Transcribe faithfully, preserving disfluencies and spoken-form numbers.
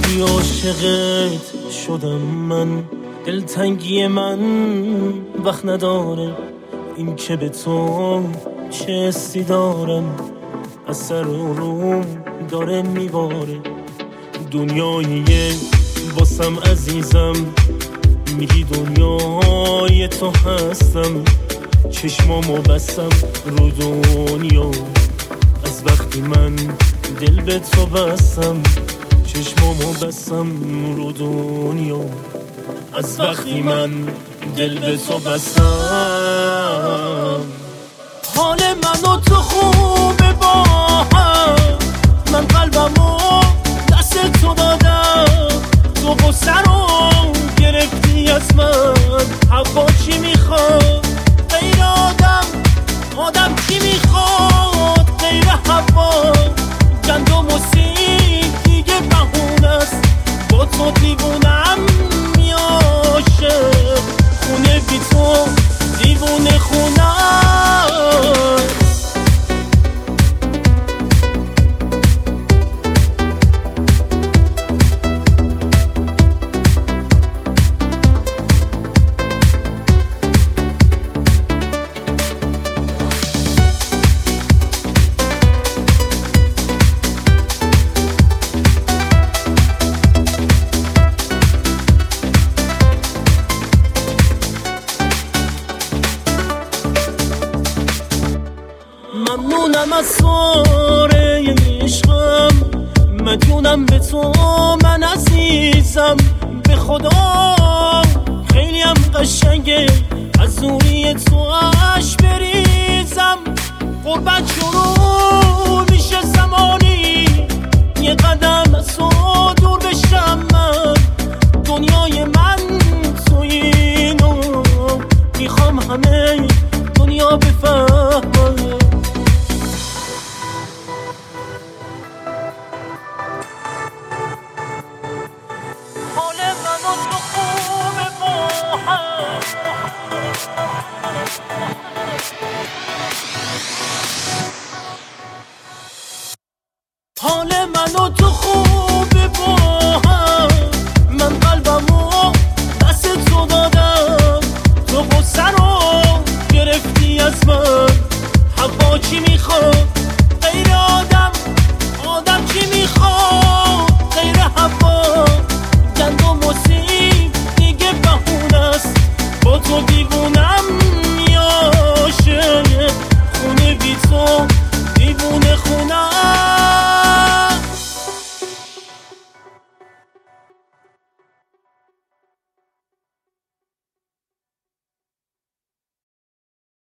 وقتی عاشقت شدم من، دلتنگی من وقت نداره، این که به تو چه حسی دارم، از سر و روم داره میباره. دنیاییه واسم عزیزم، میگی دنیای تو هستم، چشمامو بستم رو دنیا، از وقتی من دل به تو بستم، چشمامو بستم رو دنیا، از وقتی من دل به تو بستم. حال من و تو خوبه با هم، من قلبمو دست تو دادم، تو غصه رو گرفتی از من. حوا چی میخواد غیر آدم، آدم چی میخواد غیر حوا، گندم و سیب دیگه بهونه است، با تو دیوونم میاشه، خونه بی تو دیوونه خونه. ممنونم از ساره عشقم، مدیونم به تو من عزیزم، به خدا خیلی هم قشنگه از نوری تو اش بریزم. غربت شروع میشه زمانی، یه قدم